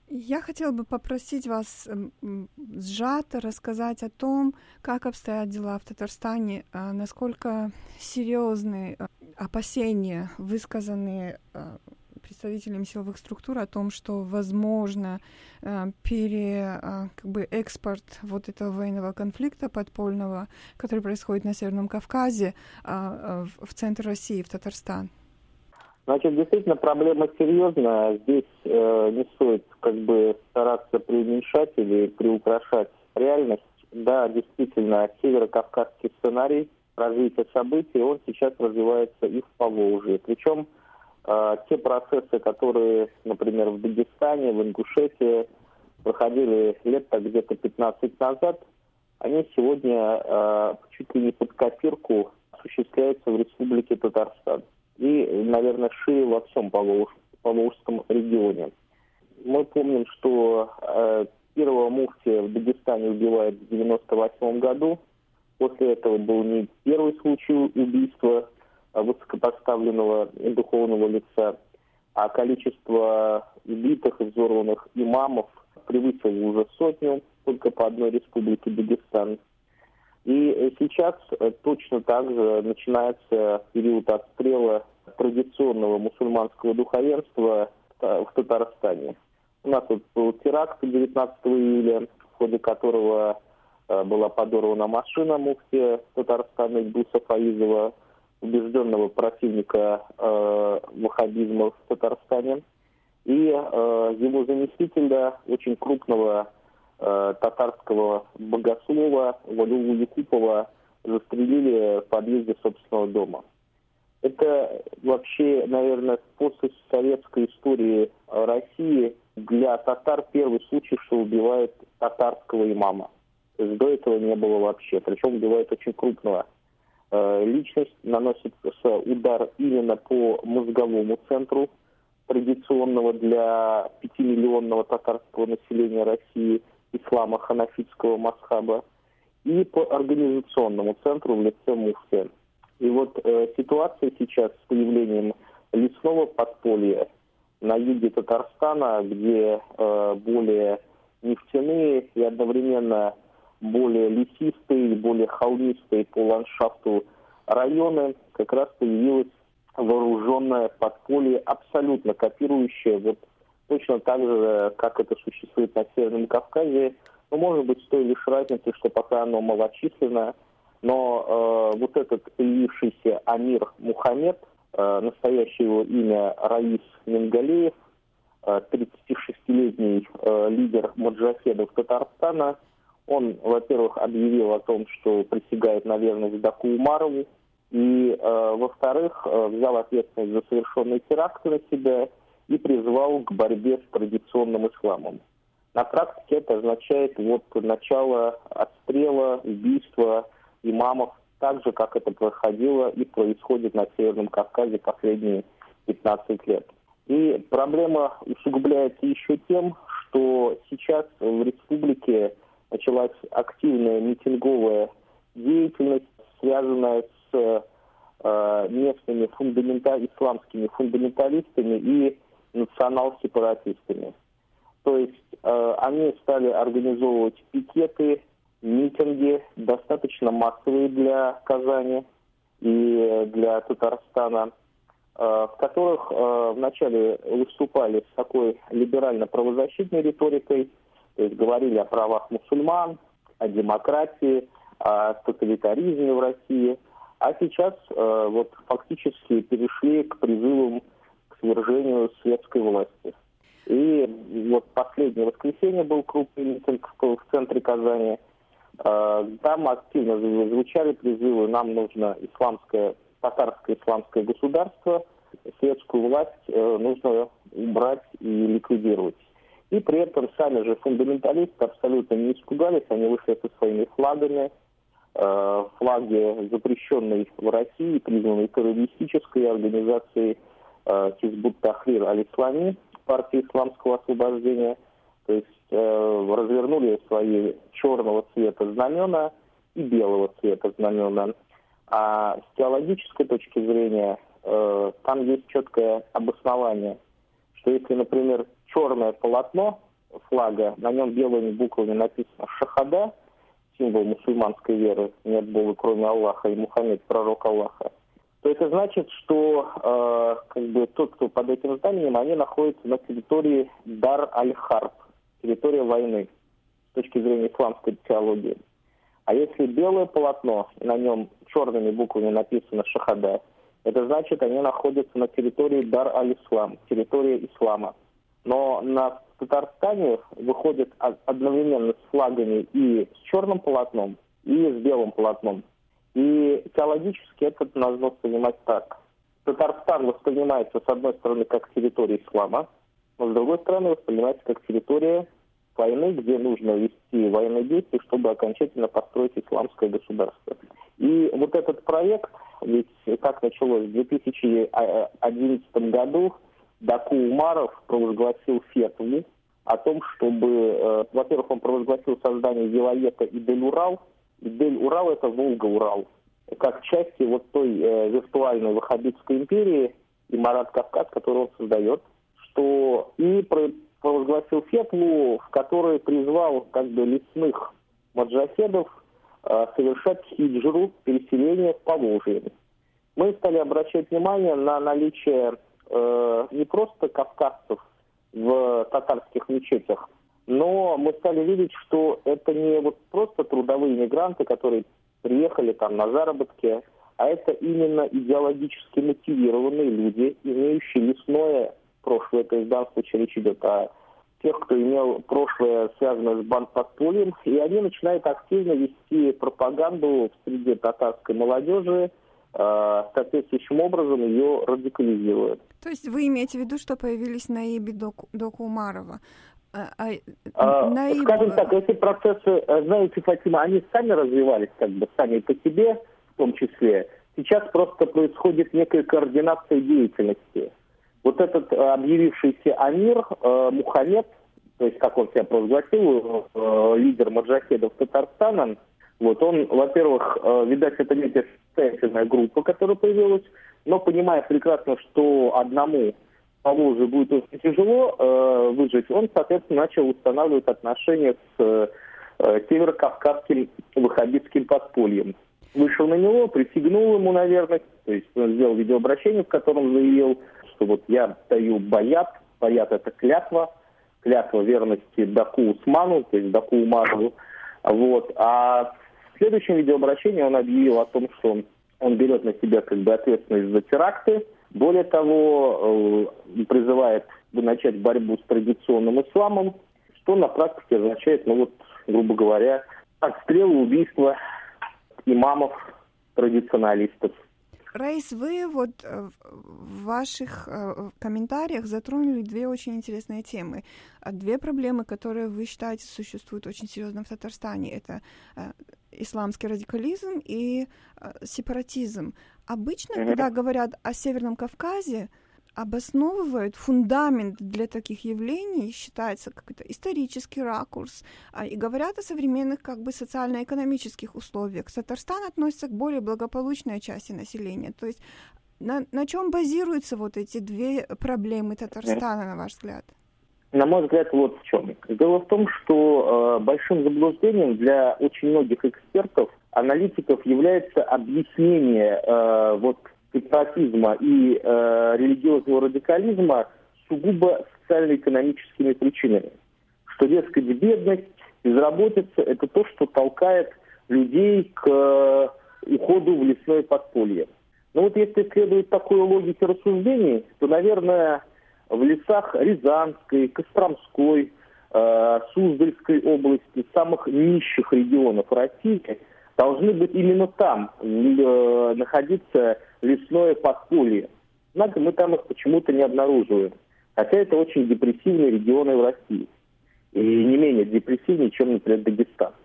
Я хотела бы попросить вас сжато рассказать о том, как обстоят дела в Татарстане, насколько серьезны опасения, высказанные представителями силовых структур о том, что возможно экспорт вот этого военного конфликта подпольного, который происходит на Северном Кавказе, в центр России, в Татарстан. Значит, действительно, проблема серьезная. Здесь не стоит стараться преуменьшать или приукрашать реальность. Да, действительно, северокавказский сценарий развития событий, он сейчас развивается и в Поволжье. Причем те процессы, которые, например, в Дагестане, в Ингушетии проходили лет где-то 15 назад, они сегодня чуть ли не под копирку осуществляются в Республике Татарстан. И, наверное, шире во всем Поволжском регионе. Мы помним, что первого муфтия в Дагестане убивают в 1998 году. После этого был не первый случай убийства высокопоставленного духовного лица, а количество убитых и взорванных имамов превысило уже 100 только по одной республике Дагестан. И сейчас точно так же начинается период отстрела традиционного мусульманского духовенства в Татарстане. У нас был теракт 19 июля, в ходе которого была подорвана машина муфтия Татарстана Ильдуса Фаизова, убежденного противника ваххабизма в Татарстане, и его заместителя, очень крупного татарского богослова Валиулу Якупова, застрелили в подъезде собственного дома. Это вообще, наверное, в постсоветской истории России для татар первый случай, что убивают татарского имама. То есть до этого не было вообще. Причем убивают очень крупного. Личность, наносит удар именно по мозговому центру традиционного для 5-миллионного татарского населения России ислама ханафитского масхаба, и по организационному центру в лице муфтия. И вот ситуация сейчас с появлением лесного подполья на юге Татарстана, где более нефтяные и одновременно более лесистые, более холмистые по ландшафту районы, как раз появилось вооруженное подполье, абсолютно копирующее точно так же, как это существует на Северном Кавказе, но, может быть, с той лишь разницей, что пока оно малочисленное, но этот появившийся Амир Мухаммед, настоящее его имя Раис Мингалеев, 36-летний лидер маджахедов Татарстана, он, во-первых, объявил о том, что присягает на верность Даку Умарову, и, во-вторых, взял ответственность за совершенные теракты на себя и призвал к борьбе с традиционным исламом. На практике это означает начало отстрела, убийства имамов, так же, как это происходило и происходит на Северном Кавказе последние 15 лет. И проблема усугубляется еще тем, что сейчас в республике началась активная митинговая деятельность, связанная с местными исламскими фундаменталистами и национал-сепаратистами. То есть они стали организовывать пикеты, митинги, достаточно массовые для Казани и для Татарстана, в которых вначале выступали с такой либерально-правозащитной риторикой, то есть говорили о правах мусульман, о демократии, о тоталитаризме в России, а сейчас фактически перешли к призывам к свержению светской власти. И последнее воскресенье был крупный митинг в центре Казани. Там активно звучали призывы: нам нужно татарское исламское государство, светскую власть нужно убрать и ликвидировать. И при этом сами же фундаменталисты абсолютно не испугались, они вышли со своими флагами, флаги, запрещенной в России, признанной террористической организацией Хизбут Тахрир Аль-Ислами, партии исламского освобождения, то есть развернули свои черного цвета знамена и белого цвета знамена. А с теологической точки зрения там есть четкое обоснование, что если, например, черное полотно флага, на нем белыми буквами написано «Шахада», символ мусульманской веры, нет Бога кроме Аллаха, и Мухаммед пророк Аллаха, то это значит, что тот, кто под этим зданием, они находятся на территории Дар-аль-Харб, территория войны, с точки зрения исламской теологии. А если белое полотно, на нем черными буквами написано «Шахада», это значит, они находятся на территории Дар-аль-Ислам, территория ислама. Но на Татарстане выходят одновременно с флагами и с черным полотном, и с белым полотном. И теологически это нужно понимать так. Татарстан воспринимается, с одной стороны, как территория ислама, но с другой стороны, воспринимается как территория войны, где нужно вести военные действия, чтобы окончательно построить исламское государство. И вот этот проект, ведь как началось, в 2011 году Даку Умаров провозгласил фетву о том, чтобы, во-первых, он провозгласил создание Вилоета Идель-Урал. Идель-Урал — это Волга-Урал, как части вот той виртуальной ваххабитской империи, Имарат Кавказ, которую он создает, что и провозгласил фетву, в которой призвал лесных маджахедов совершать хиджру, переселение в Поволжье. Мы стали обращать внимание на наличие не просто кавказцев в татарских мечетях, но мы стали видеть, что это не вот просто трудовые мигранты, которые приехали там на заработки, а это именно идеологически мотивированные люди, имеющие лесное прошлое, то есть в данном случае речь идет о тех, кто имел прошлое, связанное с бандподпольем, и они начинают активно вести пропаганду в среде татарской молодежи, соответствующим образом ее радикализируют. То есть вы имеете в виду, что появились наиби Доку Умарова? Скажем так, эти процессы, знаете, Фатима, они сами развивались сами по себе, в том числе. Сейчас просто происходит некая координация деятельности. Вот этот объявившийся амир Мухаммед, то есть, как он себя провозгласил, лидер маджахедов Татарстана, вот он, во-первых, видать, это некая самостоятельная группа, которая появилась, но понимая прекрасно, что одному Поволжью будет очень тяжело выжить, он, соответственно, начал устанавливать отношения с северокавказским ваххабитским подпольем. Вышел на него, присягнул ему на верность, то есть он сделал видеообращение, в котором заявил, что вот я даю баят — это клятва верности Даку Усману, то есть Даку Умарову. Вот. А в следующем видеообращении он объявил о том, что он берет на себя ответственность за теракты. Более того, призывает начать борьбу с традиционным исламом, что на практике означает, грубо говоря, отстрелы, убийства имамов, традиционалистов. Раис, вы в ваших комментариях затронули две очень интересные темы. Две проблемы, которые вы считаете существуют очень серьезно в Татарстане. Это исламский радикализм и сепаратизм. Обычно, когда говорят о Северном Кавказе, обосновывают фундамент для таких явлений, считается какой-то исторический ракурс, и говорят о современных социально-экономических условиях. Татарстан относится к более благополучной части населения. То есть на чем базируются эти две проблемы Татарстана, на ваш взгляд? На мой взгляд, вот в чем. Дело в том, что большим заблуждением для очень многих экспертов, аналитиков является объяснение сепаратизма и религиозного радикализма сугубо социально-экономическими причинами. Что, дескать, бедность, безработица – это то, что толкает людей к уходу в лесное подполье. Но если следовать такой логике рассуждений, то, наверное, в лесах Рязанской, Костромской, Суздальской области, самых нищих регионов России, должны быть именно там находиться лесное подполье. Однако мы там их почему-то не обнаруживаем. Хотя это очень депрессивные регионы в России. И не менее депрессивнее, чем, например, Дагестан.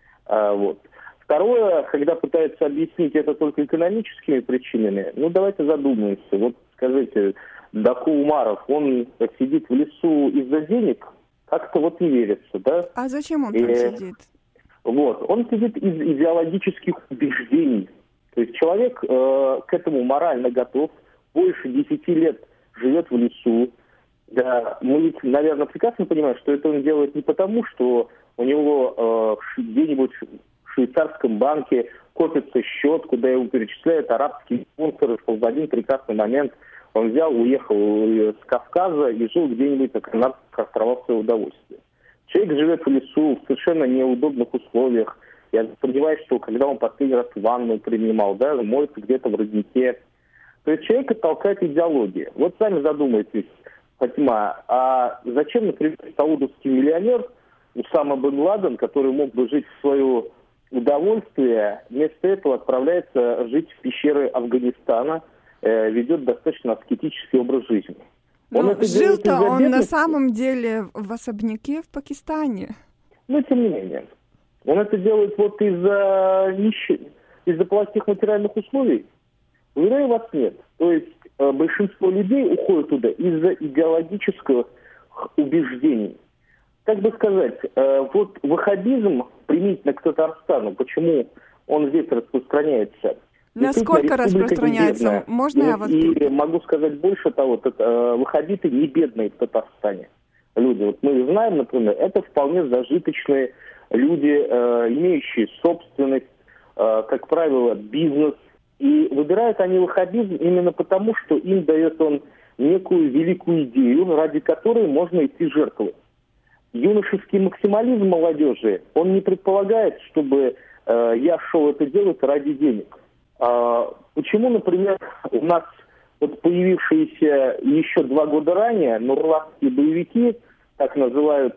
Второе, когда пытаются объяснить это только экономическими причинами, давайте задумаемся. Скажите, Даку Умаров, он сидит в лесу из-за денег? Как-то не верится, да? А зачем он там сидит? Он сидит из идеологических убеждений. То есть человек к этому морально готов, больше 10 лет живет в лесу, Да, мы ведь, наверное, прекрасно понимаем, что это он делает не потому, что у него где-нибудь в швейцарском банке копится счет, куда его перечисляют арабские спонсоры, что в один прекрасный момент он взял, уехал с Кавказа и жил где-нибудь на Канарских островах в свое удовольствие. Человек живет в лесу в совершенно неудобных условиях. Я сомневаюсь, что когда он последний раз ванну принимал, да, моется где-то в роднике. То есть человека толкает идеология. Вот сами задумайтесь, Фатима, а зачем, например, саудовский миллионер Усама бен Ладен, который мог бы жить в свое удовольствие, вместо этого отправляется жить в пещеры Афганистана, ведет достаточно аскетический образ жизни. Жил-то он на самом деле в особняке в Пакистане. Но тем не менее. Он это делает вот из-за плохих материальных условий. Уверяю вас, нет. То есть большинство людей уходит туда из-за идеологических убеждений. Как бы сказать, вот ваххабизм применительно к Татарстану, почему он здесь распространяется? Насколько распространяется? Можно я вас... И могу сказать больше того, ваххабиты не бедные в Татарстане люди. Вот мы знаем, например, это вполне зажиточные люди, имеющие собственность, как правило, бизнес. И выбирают они ваххабизм именно потому, что им дает он некую великую идею, ради которой можно идти жертвовать. Юношеский максимализм молодежи, он не предполагает, чтобы я шел это делать ради денег. Почему, например, у нас вот появившиеся еще 2 года ранее нурлатские боевики, так называют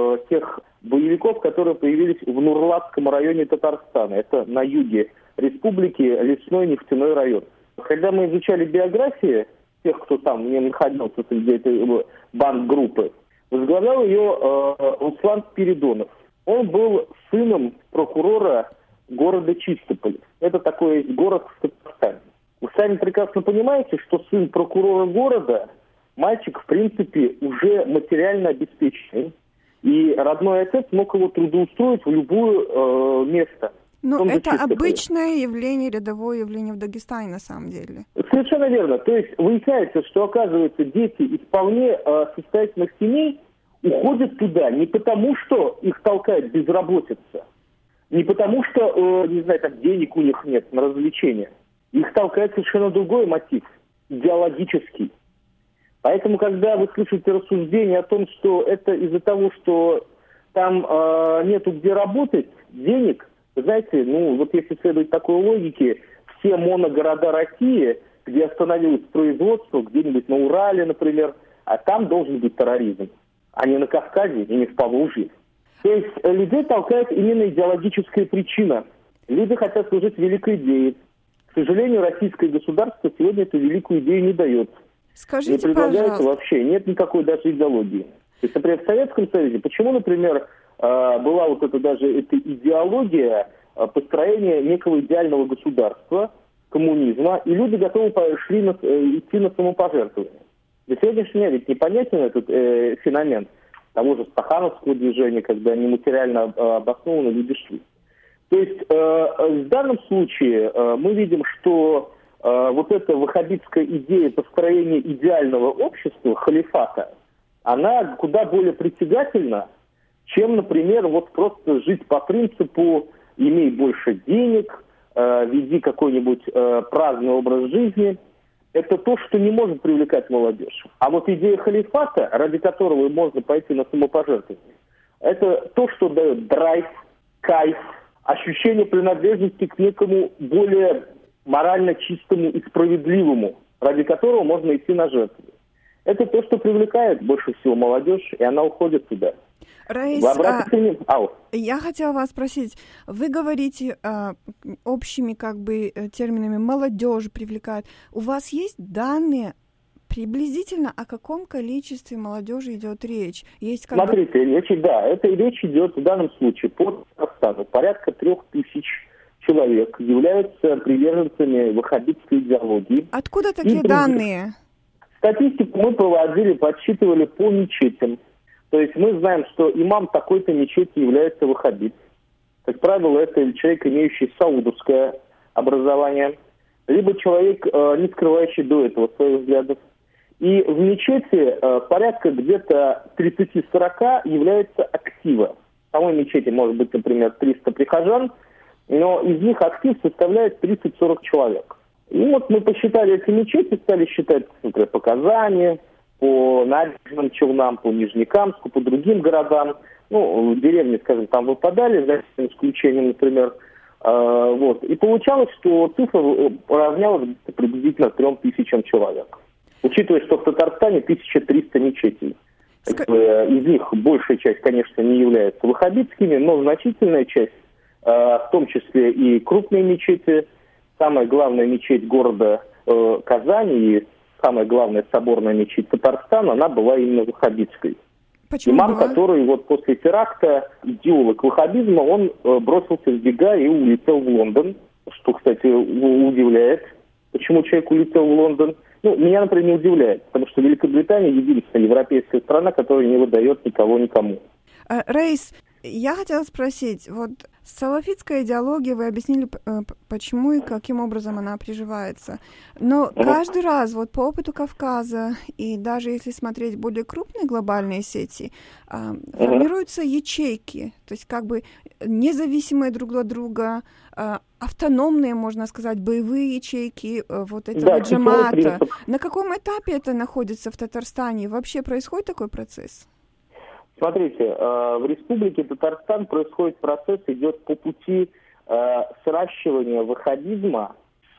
тех боевиков, которые появились в Нурлатском районе Татарстана. Это на юге республики, лесной нефтяной район. Когда мы изучали биографии тех, кто там не находился среди этой банд-группы, возглавлял ее Руслан Спиридонов. Он был сыном прокурора города Чистополь. Это такой есть город в Татарстане. Вы сами прекрасно понимаете, что сын прокурора города, мальчик, в принципе, уже материально обеспеченный. И родной отец мог его трудоустроить в любое место. Ну, это обычное явление, рядовое явление в Дагестане, на самом деле. Совершенно верно. То есть выясняется, что, оказывается, дети из вполне состоятельных семей уходят туда не потому, что их толкает безработица, не потому, что, не знаю, там денег у них нет на развлечения. Их толкает совершенно другой мотив, идеологический. Поэтому, когда вы слышите рассуждения о том, что это из-за того, что там нету где работать, денег, вы знаете, ну вот если следовать такой логике, все моногорода России, где остановилось производство, где-нибудь на Урале, например, а там должен быть терроризм, а не на Кавказе и не в Поволжье. То есть людей толкает именно идеологическая причина. Люди хотят служить великой идее. К сожалению, российское государство сегодня эту великую идею не дает. Скажите, не предлагается пожалуйста. Вообще, нет никакой даже идеологии. То есть, например, в Советском Союзе, почему, например, была вот эта даже эта идеология построения некого идеального государства, коммунизма, и люди готовы идти на самопожертвование. До сегодняшнего дня ведь непонятен этот феномен того же стахановского движения, когда они материально обоснованно люди шли. То есть в данном случае мы видим, что вот эта ваххабитская идея построения идеального общества, халифата, она куда более притягательна, чем, например, вот просто жить по принципу «имей больше денег», «веди какой-нибудь праздный образ жизни». Это то, что не может привлекать молодежь. А вот идея халифата, ради которого можно пойти на самопожертвование, это то, что дает драйв, кайф, ощущение принадлежности к некому более морально чистому и справедливому, ради которого можно идти на жертву. Это то, что привлекает больше всего молодежь, и она уходит туда. Раис, я хотела вас спросить, вы говорите общими как бы терминами «молодежь привлекает». У вас есть данные приблизительно о каком количестве молодежи идет речь? Есть как Смотрите, речь идет в данном случае по Казахстану. Порядка 3000 человек являются приверженцами ваххабитской идеологии. Откуда такие данные? Статистику мы проводили, подсчитывали по мечетям. То есть мы знаем, что имам такой-то мечети является ваххабит. Как правило, это человек, имеющий саудовское образование, либо человек, не скрывающий до этого своих взглядов. И в мечети порядка где-то 30-40 является актива. В самой мечети может быть, например, 300 прихожан, но из них актив составляет 30-40 человек. И вот мы посчитали эти мечети, стали считать, например, по Казани, по набережным Челнам, по Нижнекамску, по другим городам. Ну, в деревне, скажем, там выпадали, за исключением, например. Вот. И получалось, что цифра равнялась приблизительно 3000 человек. Учитывая, что в Татарстане 1300 мечетей. Из них большая часть, конечно, не является ваххабитскими, но значительная часть, в том числе и крупные мечети, самая главная мечеть города Казани и самая главная соборная мечеть Татарстана, она была именно ваххабитской. Почему Имам, была? который вот после теракта, идеолог ваххабизма, он бросился в бега и улетел в Лондон, что, кстати, удивляет. Почему человек улетел в Лондон? Ну, меня, например, не удивляет, потому что Великобритания единственная европейская страна, которая не выдает никого никому. Раис, я хотела спросить, вот салафитская идеология, вы объяснили, почему и каким образом она приживается. Но каждый раз, вот по опыту Кавказа, и даже если смотреть более крупные глобальные сети, формируются ячейки, то есть как бы независимые друг от друга, автономные, можно сказать, боевые ячейки вот этого джамаата. На каком этапе это находится в Татарстане? Вообще происходит такой процесс? Смотрите, в Республике Татарстан происходит процесс, идет по пути сращивания ваххабизма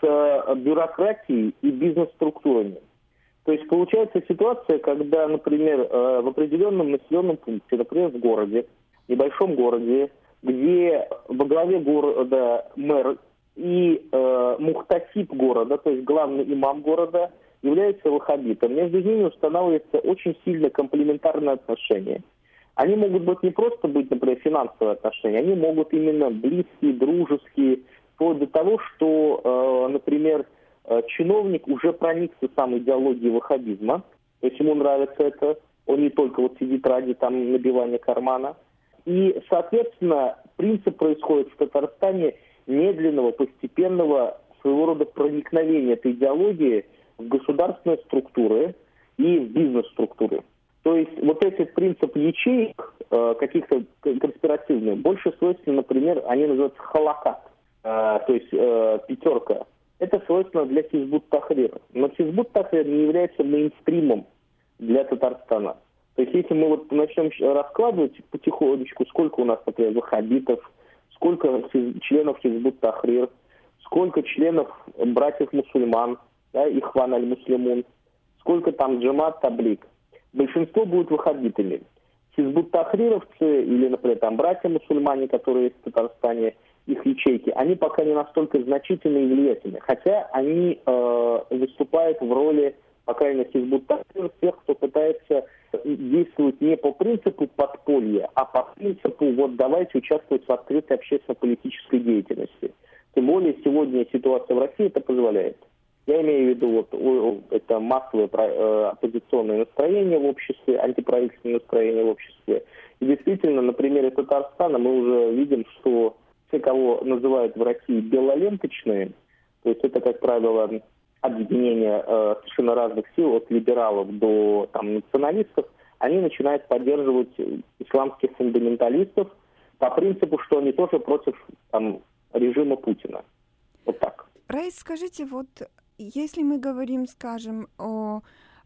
с бюрократией и бизнес-структурами. То есть получается ситуация, когда, например, в определенном населенном пункте, например, в городе, небольшом городе, где во главе города мэр и мухтасиб города, то есть главный имам города, является ваххабитом. Между ними устанавливается очень сильно комплементарные отношения. Они могут быть не просто быть, например, финансовые отношения, они могут именно близкие, дружеские, вплоть до того, что, например, чиновник уже проникся самой идеологией ваххабизма, то есть ему нравится это, он не только вот сидит ради там набивания кармана. И, соответственно, принцип происходит в Татарстане медленного, постепенного своего рода проникновения этой идеологии в государственные структуры и в бизнес-структуры. То есть вот этот принцип ячеек, каких-то конспиративных, больше свойственно, например, они называются халакат, то есть пятерка. Это свойственно для Хизбут-Тахрир. Но Хизбут-Тахрир не является мейнстримом для Татарстана. То есть если мы вот начнем раскладывать потихонечку, сколько у нас, например, ваххабитов, сколько членов Хизбут-Тахрир, сколько членов братьев-мусульман, да, Ихван аль-Муслимун, сколько там джамат, таблик. Большинство будут ваххабитами. Хизбут-Тахрировцы или, например, там братья-мусульмане, которые есть в Татарстане, их ячейки, они пока не настолько значительны и влиятельны. Хотя они выступают в роли, по крайней мере, Хизбут-Тахрир, тех, кто пытается действовать не по принципу подполья, а по принципу вот давайте участвовать в открытой общественно-политической деятельности. Тем более сегодня ситуация в России это позволяет. Я имею в виду вот это массовое оппозиционное настроение в обществе, антиправительственное настроение в обществе. И действительно, на примере Татарстана мы уже видим, что те, кого называют в России белоленточные, то есть это, как правило, объединение совершенно разных сил, от либералов до там, националистов, они начинают поддерживать исламских фундаменталистов по принципу, что они тоже против там, режима Путина. Вот так. Раис, скажите, вот если мы говорим, скажем, о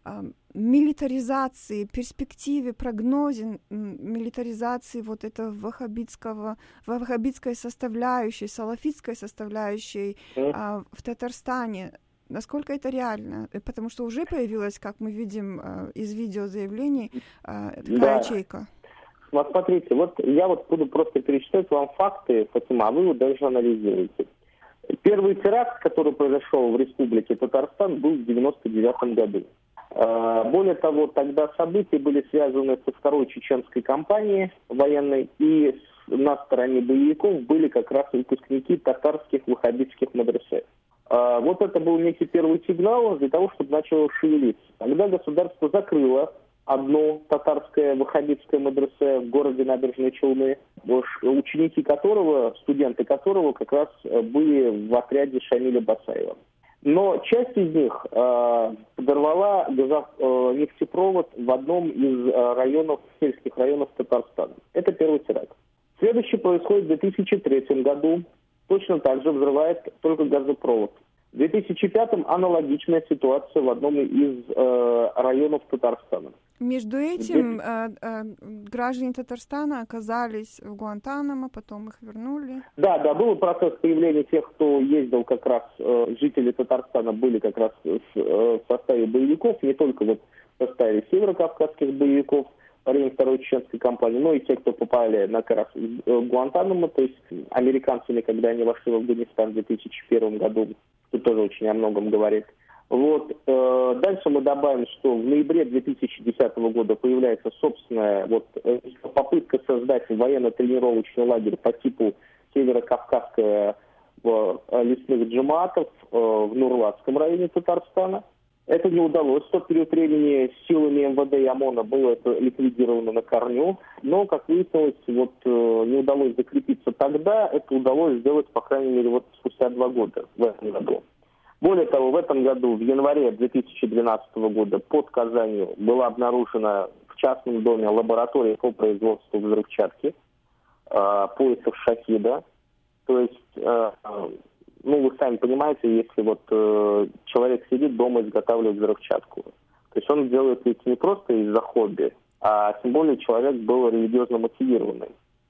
милитаризации, перспективе, прогнозе милитаризации вот этого ваххабитской составляющей, салафитской составляющей в Татарстане, насколько это реально? Потому что уже появилась, как мы видим из видеозаявлений, такая ячейка. Смотрите, вот я вот буду просто перечислять вам факты, Фатима, а вы вот даже анализируете. Первый теракт, который произошел в Республике Татарстан, был в 1999 году. Более того, тогда события были связаны со второй чеченской кампанией военной, и на стороне боевиков были как раз выпускники татарских ваххабитских мадресе. Вот это был некий первый сигнал для того, чтобы начало шевелиться. Тогда государство закрыло одно татарское ваххабитское мадресе в городе Набережные Челны, ученики которого, студенты которого как раз были в отряде Шамиля Басаева. Но часть из них подорвала нефтепровод в одном из сельских районов Татарстана. Это первый теракт. Следующий происходит в 2003 году. Точно так же взрывает только газопровод. В 2005 аналогичная ситуация в одном из районов Татарстана. Между этим граждане Татарстана оказались в Гуантанамо, потом их вернули. Да, был процесс появления тех, кто ездил как раз, жители Татарстана были как раз в составе боевиков, не только в составе северокавказских боевиков во время Второй чеченской кампании, но и те, кто попали на как раз в Гуантанамо, то есть американцами, когда они вошли в Афганистан в 2001 году, что тоже очень о многом говорит. Дальше мы добавим, что в ноябре 2010 года появляется собственная попытка создать военно-тренировочный лагерь по типу северокавказского лесных джамаатов в Нурлатском районе Татарстана. Это не удалось. В тот период времени силами МВД и ОМОНа было это ликвидировано на корню. Но, как выяснилось, не удалось закрепиться тогда. Это удалось сделать, по крайней мере, спустя 2 года в этом году. Более того, в этом году, в январе 2012 года, под Казанью была обнаружена в частном доме лаборатория по производству взрывчатки, поясов «Шахида». То есть, вы сами понимаете, если человек сидит дома и изготавливает взрывчатку, то есть он делает это не просто из-за хобби, а тем более человек был религиозно мотивированный.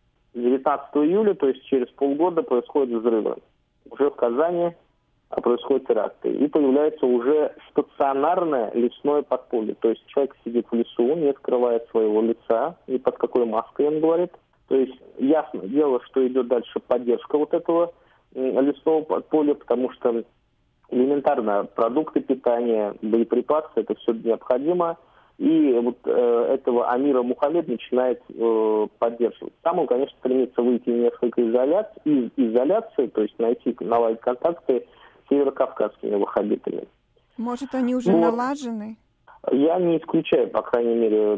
19 июля, то есть через полгода, происходят взрывы. Уже в Казани происходят теракты. И появляется уже стационарное лесное подполье. То есть человек сидит в лесу, не скрывает своего лица, ни под какой маской он говорит. То есть ясно дело, что идет дальше поддержка этого лесного подполья, потому что элементарно продукты питания, боеприпасы, это все необходимо. И этого Амира Мухаммед начинает поддерживать. Сам он, конечно, стремится выйти несколько из изоляции, то есть наладить контакты с северокавказскими ваххабитами. Может, они уже налажены? Я не исключаю, по крайней мере,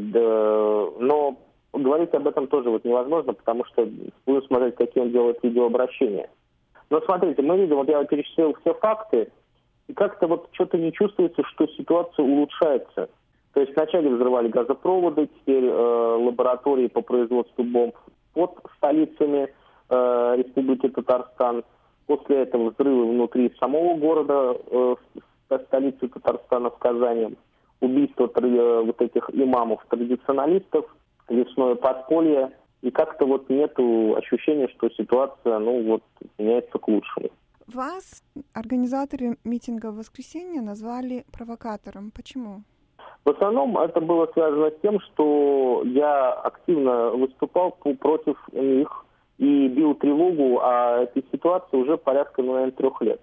но говорить об этом тоже невозможно, потому что будем смотреть, какие он делает видеообращения. Но смотрите, мы видим, я перечислил все факты, и как-то что-то не чувствуется, что ситуация улучшается. То есть вначале взрывали газопроводы, теперь лаборатории по производству бомб под столицами Республики Татарстан. После этого взрывы внутри самого города, столицы Татарстана в Казани. Убийство этих имамов-традиционалистов, лесное подполье. И как-то нету ощущения, что ситуация меняется к лучшему. Вас организаторы митинга в воскресенье назвали провокатором. Почему? В основном это было связано с тем, что я активно выступал против них и бил тревогу о этой ситуации уже порядка, 3 лет.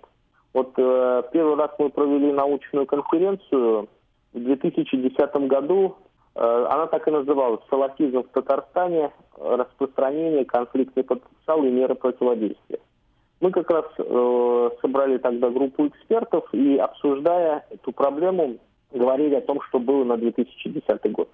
Первый раз мы провели научную конференцию в 2010 году. Она так и называлась «Салафизм в Татарстане. Распространение, конфликтный потенциал и меры противодействия». Мы как раз собрали тогда группу экспертов и, обсуждая эту проблему, говорили о том, что было на 2010 год.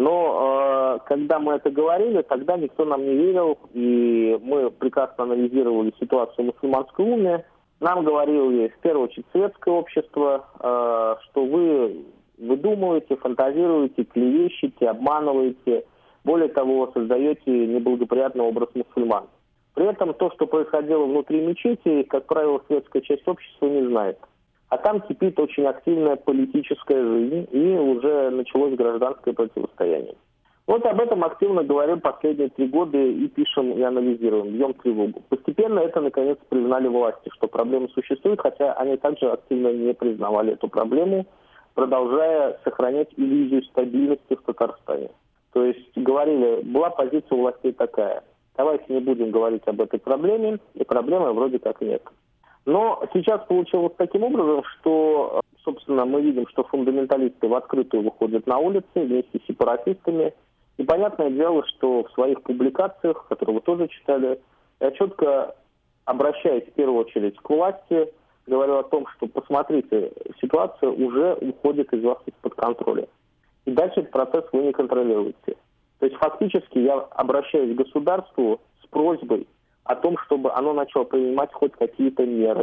Но когда мы это говорили, тогда никто нам не верил, и мы прекрасно анализировали ситуацию в мусульманской умме. Нам говорили, в первую очередь, светское общество, что вы выдумываете, фантазируете, клевещете, обманываете, более того, создаете неблагоприятный образ мусульман. При этом то, что происходило внутри мечети, как правило, светская часть общества не знает. А там кипит очень активная политическая жизнь, и уже началось гражданское противостояние. Об этом активно говорим последние 3 года и пишем, и анализируем, бьем тревогу. Постепенно это, наконец, признали власти, что проблема существует, хотя они также активно не признавали эту проблему, продолжая сохранять иллюзию стабильности в Татарстане. То есть говорили, была позиция властей такая: давайте не будем говорить об этой проблеме, и проблемы вроде как нет. Но сейчас получилось таким образом, что, собственно, мы видим, что фундаменталисты в открытую выходят на улицы вместе с сепаратистами. И понятное дело, что в своих публикациях, которые вы тоже читали, я четко обращаюсь в первую очередь к власти, говорю о том, что, посмотрите, ситуация уже уходит из вас из-под контроля. И дальше этот процесс вы не контролируете. То есть фактически я обращаюсь к государству с просьбой о том, чтобы оно начало принимать хоть какие-то меры.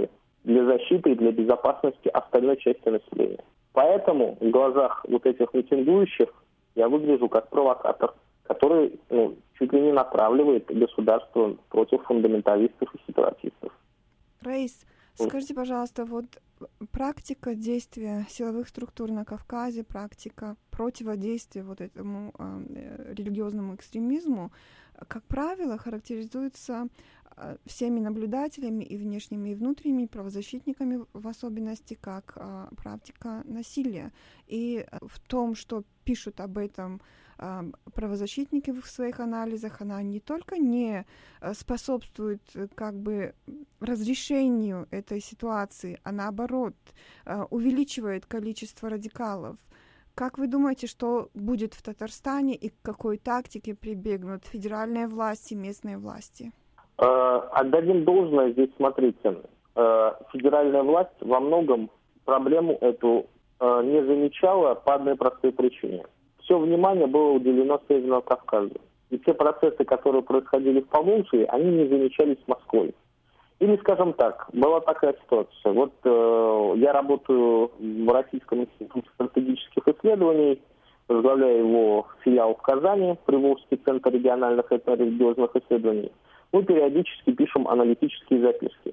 для защиты и для безопасности остальной части населения. Поэтому в глазах вот этих митингующих я выгляжу как провокатор, который чуть ли не натравливает государство против фундаменталистов и сепаратистов. Раис, скажите, пожалуйста, вот практика действия силовых структур на Кавказе, практика противодействия вот этому религиозному экстремизму, как правило, характеризуется всеми наблюдателями и внешними, и внутренними правозащитниками в особенности, как практика насилия. И в том, что пишут об этом правозащитники в своих анализах, она не только не способствует как бы разрешению этой ситуации, а наоборот увеличивает количество радикалов. Как вы думаете, что будет в Татарстане и к какой тактике прибегнут федеральные власти, местные власти? Отдадим должное здесь, смотрите. Федеральная власть во многом проблему эту не замечала по одной простой причине. Все внимание было уделено Северному Кавказу. И те процессы, которые происходили в Поволжье, они не замечались Москвой. Или, скажем так, была такая ситуация. Вот я работаю в Российском институте стратегических исследований, возглавляю его филиал в Казани, Приволжский центр региональных этнорелигиозных исследований. Мы периодически пишем аналитические записки.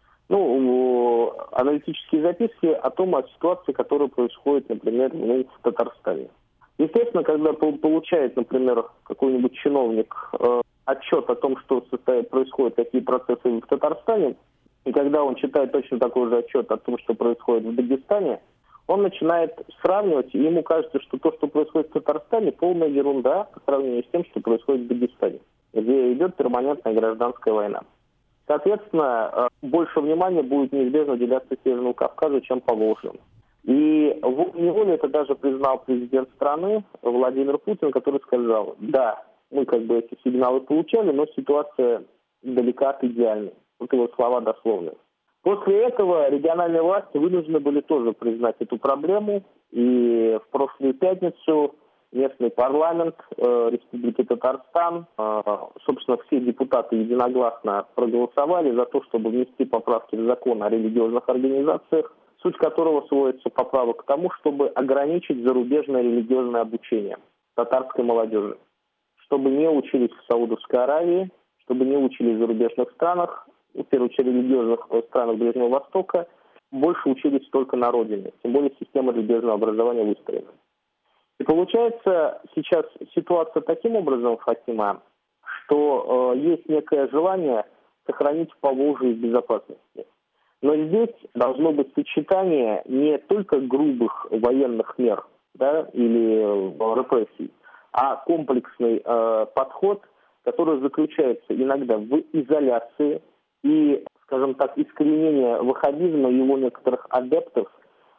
Аналитические записки о том, о ситуации, которая происходит, например, в Татарстане. Естественно, когда получает, например, какой-нибудь чиновник отчет о том, что происходят такие процессы в Татарстане, и когда он читает точно такой же отчет о том, что происходит в Дагестане, он начинает сравнивать, и ему кажется, что то, что происходит в Татарстане, полная ерунда по сравнению с тем, что происходит в Дагестане, где идет перманентная гражданская война. Соответственно, больше внимания будет неизбежно уделяться Северному Кавказу, чем Поволжью. И волей-неволей это даже признал президент страны Владимир Путин, который сказал: да, мы эти сигналы получали, но ситуация далека от идеальной. Вот его слова дословные. После этого региональные власти вынуждены были тоже признать эту проблему. И в прошлую пятницу местный парламент Республики Татарстан, собственно, все депутаты единогласно проголосовали за то, чтобы внести поправки в закон о религиозных организациях, суть которого сводится поправок к тому, чтобы ограничить зарубежное религиозное обучение татарской молодежи, чтобы не учились в Саудовской Аравии, чтобы не учились в зарубежных странах, в первую очередь религиозных странах Ближнего Востока, больше учились только на родине, тем более система религиозного образования выстроена. И получается сейчас ситуация таким образом, Фатима, что есть некое желание сохранить Поволжье в безопасности. Но здесь должно быть сочетание не только грубых военных мер, или репрессий, а комплексный подход, который заключается иногда в изоляции и, скажем так, искоренение ваххабизма и его некоторых адептов.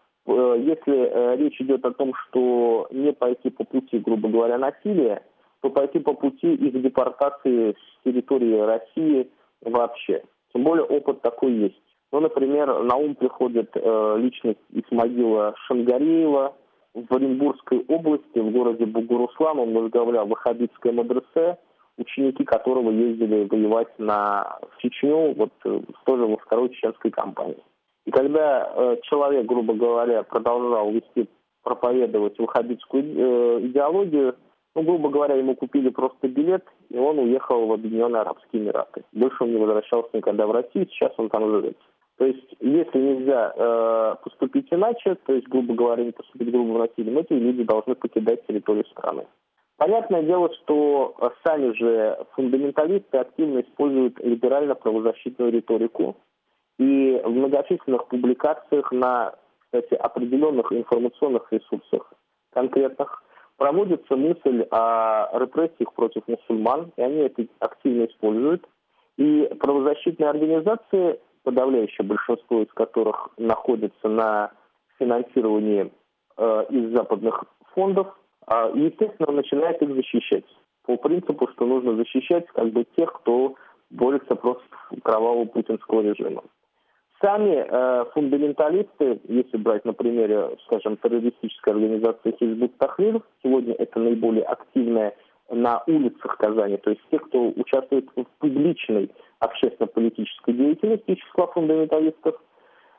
Если речь идет о том, что не пойти по пути, грубо говоря, насилия, то пойти по пути их депортации с территории России вообще. Тем более опыт такой есть. Например, на ум приходит личность Исмагила Шангареева. В Оренбургской области, в городе Бугуруслан, он возглавлял ваххабитское мадресе, ученики которого ездили воевать в Чечню, тоже во второй чеченской кампании. И когда человек, грубо говоря, продолжал проповедовать ваххабитскую идеологию, грубо говоря, ему купили просто билет, и он уехал в Объединенные Арабские Эмираты. Больше он не возвращался никогда в Россию, сейчас он там живет. То есть, если нельзя поступить иначе, то есть, грубо говоря, не поступить грубым насилием, эти люди должны покидать территорию страны. Понятное дело, что сами же фундаменталисты активно используют либерально-правозащитную риторику. И в многочисленных публикациях на, кстати, определенных информационных ресурсах конкретных проводится мысль о репрессиях против мусульман, и они это активно используют. И правозащитные организации, подавляющее большинство из которых находится на финансировании из западных фондов, естественно, начинает их защищать. По принципу, что нужно защищать тех, кто борется против кровавого путинского режима. Сами фундаменталисты, если брать на примере, скажем, террористической организации Хизбут Тахрир, сегодня это наиболее активная на улицах Казани, то есть те, кто участвует в публичной общественно-политической деятельности из числа фундаменталистов,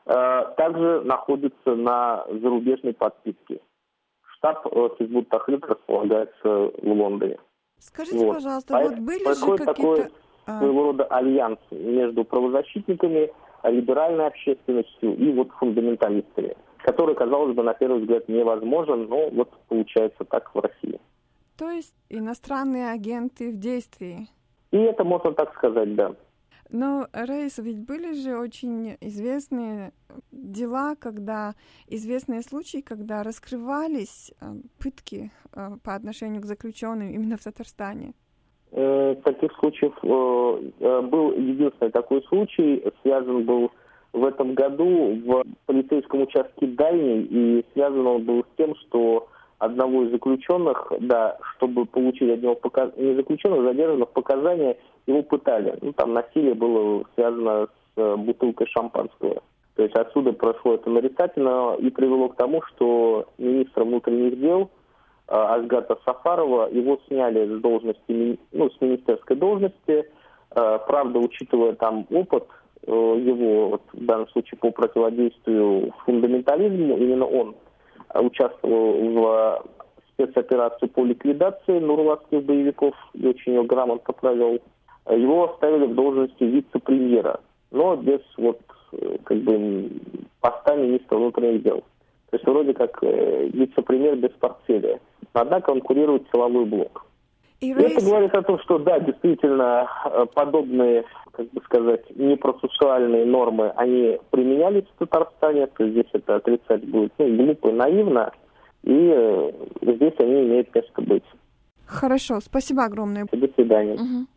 также находится на зарубежной подписке. Штаб Хизбут Тахрир располагается в Лондоне. Скажите, пожалуйста, вот были же какие-то... такой своего рода альянс между правозащитниками, либеральной общественностью и вот фундаменталистами, который, казалось бы, на первый взгляд невозможен, но вот получается так в России. То есть иностранные агенты в действии? И это можно так сказать, да. Но, Раиса, ведь были же очень известные дела, известные случаи, когда раскрывались пытки по отношению к заключенным именно в Татарстане. Таких случаев был единственный такой случай, связан был в этом году в полицейском участке Дальний, и связан он был с тем, что одного из заключенных, чтобы получить от него не заключенных, задержанных показания, его пытали. Там насилие было связано с бутылкой шампанского. То есть отсюда прошло это нарицательно и привело к тому, что министр внутренних дел Асгата Сафарова, его сняли с должности, с министерской должности. Правда, учитывая там опыт его, в данном случае по противодействию фундаментализму, именно он участвовал в спецоперации по ликвидации нурлатских боевиков и очень ее грамотно провел. Его оставили в должности вице-премьера, но без поста министра внутренних дел. То есть вроде как вице-премьер без портфеля. Однако он курирует силовой блок. И это говорит о том, что да, действительно, подобные, непроцессуальные нормы, они применялись в Татарстане, то есть здесь это отрицать будет глупо и наивно, и здесь они имеют место быть. Хорошо, спасибо огромное. До свидания. Угу.